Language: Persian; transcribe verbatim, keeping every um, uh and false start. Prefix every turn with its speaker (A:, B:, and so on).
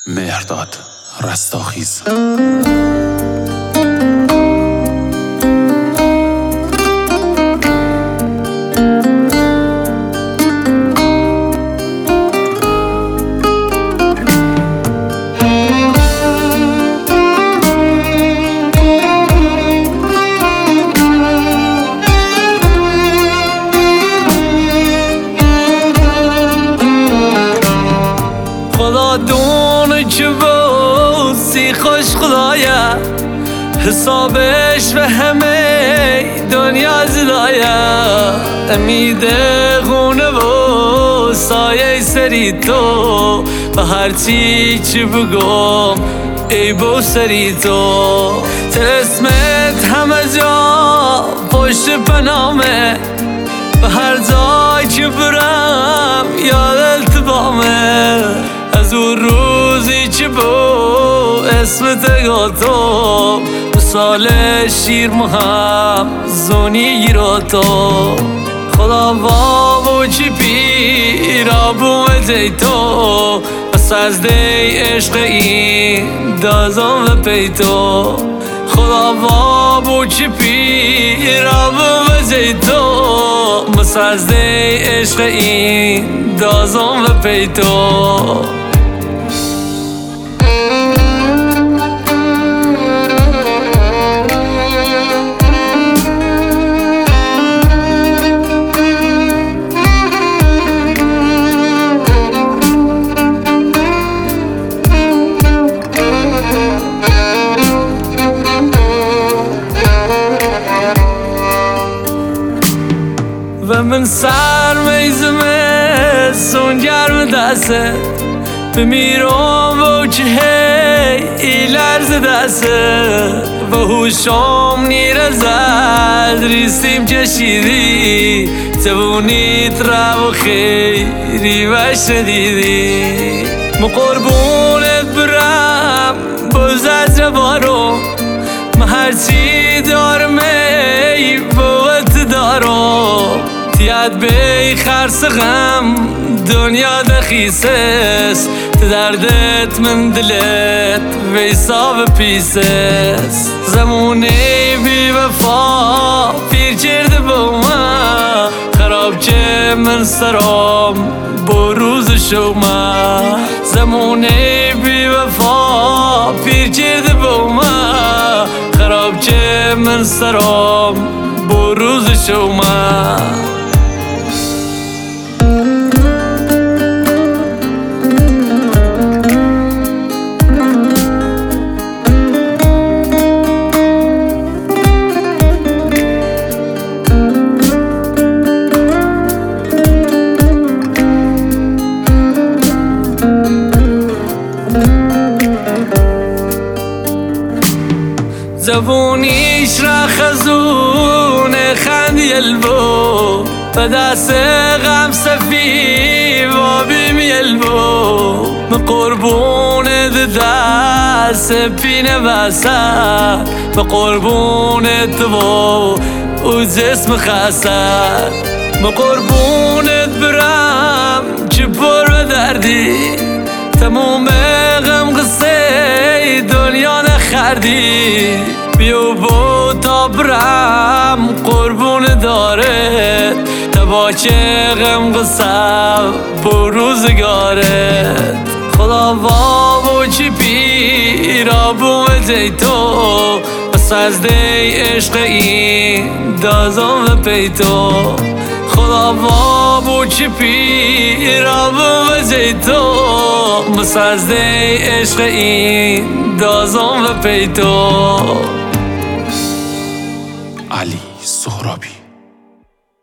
A: مهرداد رستاخیز.
B: خدا دونه که بوسی خوش خدایا، حسابش به همه دنیا زدایا. امید خونه و سایه سری تو، به هرچی چی بگم ای بو سری تو. ترسمت همه جا پشت پنامه، به هر جای که برم یاد التبامه. از اون روزی که با اسمت گاتم، مثال شیر مهم زونی گیراتو. خدا بابو چی پیرا بومه دیتو، بس از دی عشق این دازم و پیتو. خدا بابو چی پیرا بومه دیتو، بس از دی عشق این دازم و پیتو. و من سر میزمه سون گرم دسته، بمیرم و که هی ای لرز دسته. و هوشم نیر زد ریستیم کشیدی، جوونیت رو خیری و شدیدی. ما قربونت برم باز از جوارم، ما هرچی دارم ای بوت دارم. تیاد بی خرس غم دنیا دخیسس، دردت من دلت ویسا و پیسس. زمونه بی وفا پیر کرده با من، خراب که من سرام بروز شما. زمونه بی وفا پیر کرده با من، خراب که من سرام بروز شما. زبونیش را خزون خندی البو، به دست غم صفی و بیمی البو. من قربون دست پینه بسر، به قربون تو و جسم خسر. من قربونت برم که پر دردی، تموم غم قصه دنیا نخردی. بیو با تا برم قربون دارت، تبا که غم قصه با روزگارت. خدا بابو چی پیرا بومه دیتو، بس از دی عشق این دازم و پیتو. خدا بابو چی پیرا بومه دیتو، بس از دی عشق این دازم و پیتو.
A: علی سهرابی.